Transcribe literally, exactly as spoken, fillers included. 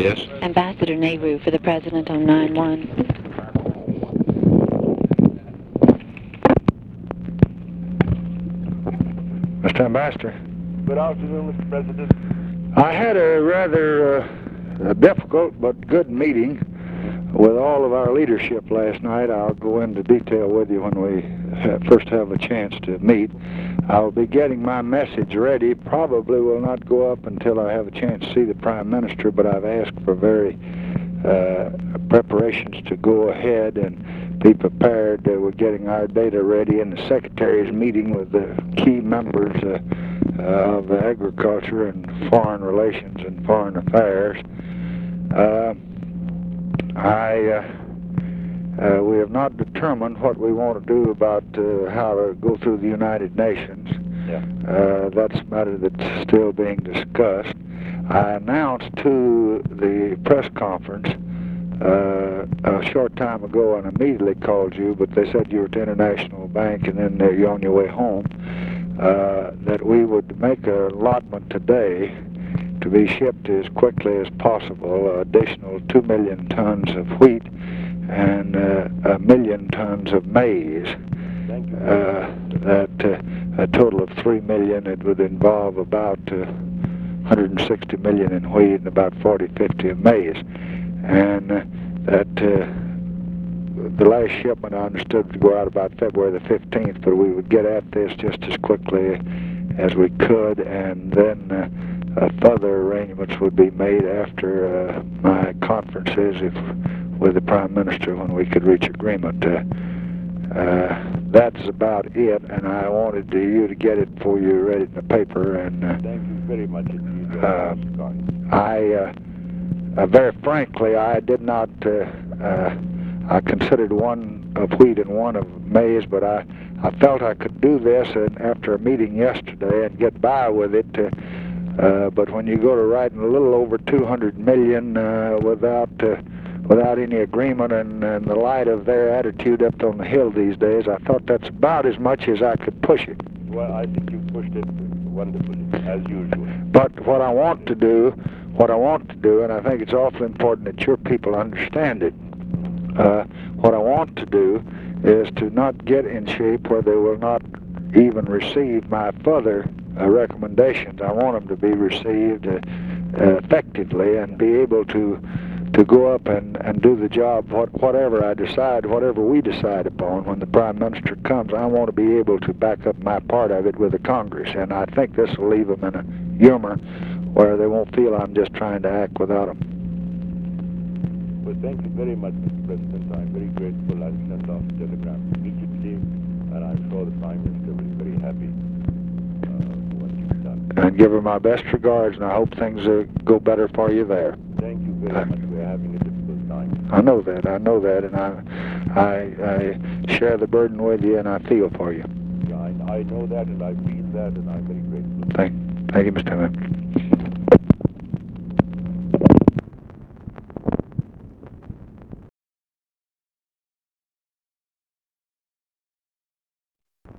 Yes. Ambassador Nehru for the President on nine one. Mister Ambassador. Good afternoon, Mister President. I had a rather uh, difficult but good meeting with all of our leadership last night. I'll go into detail with you when we ha first have a chance to meet. I'll be getting my message ready. Probably will not go up until I have a chance to see the Prime Minister, but I've asked for very uh, preparations to go ahead and be prepared. Uh, we're getting our data ready, and the Secretary's meeting with the key members uh, uh, of Agriculture and Foreign Relations and Foreign Affairs. Uh, I, uh, uh, we have not determined what we want to do about uh, how to go through the United Nations. Yeah. Uh, that's a matter that's still being discussed. I announced to the press conference uh, a short time ago and immediately called you, but they said you were at the International Bank and then you're on your way home, uh, that we would make an allotment today to be shipped as quickly as possible, an additional two million tons of wheat and uh, a million tons of maize. Thank you. Uh, that uh, a total of three million. It would involve about uh, one hundred sixty million in wheat and about forty, fifty of maize. And uh, that uh, the last shipment I understood would go out about February the fifteenth, but we would get at this just as quickly as we could, and then uh, Uh, further arrangements would be made after uh, my conferences if, with the Prime Minister when we could reach agreement. Uh, uh, that's about it, and I wanted to, you to get it before you read it in the paper. And uh, thank you very much indeed. Uh, I, uh, uh, very frankly, I did not. Uh, uh, I considered one of wheat and one of maize, but I, I felt I could do this, and after a meeting yesterday, and get by with it. Uh, Uh, but when you go to writing a little over two hundred million uh, without uh, without any agreement, and in the light of their attitude up on the hill these days, I thought that's about as much as I could push it. Well, I think you pushed it wonderfully, as usual. But what I want to do, what I want to do, and I think it's awfully important that your people understand it, uh, what I want to do is to not get in shape where they will not even receive my further Uh, recommendations. I want them to be received uh, uh, effectively and be able to to go up and, and do the job, what, whatever I decide, whatever we decide upon when the Prime Minister comes. I want to be able to back up my part of it with the Congress, and I think this will leave them in a humor where they won't feel I'm just trying to act without them. Well, thank you very much, Mister President. I'm very grateful. I'll send off the telegram immediately, and I'm sure the Prime Minister will be very happy. And give her my best regards, and I hope things uh, go better for you there. Thank you very uh, much. We're having a difficult time. I know that. I know that, and I, I, I share the burden with you, and I feel for you. Yeah, I, I know that, and I feel that, and I'm very grateful. Thank, thank you, Mister Chairman.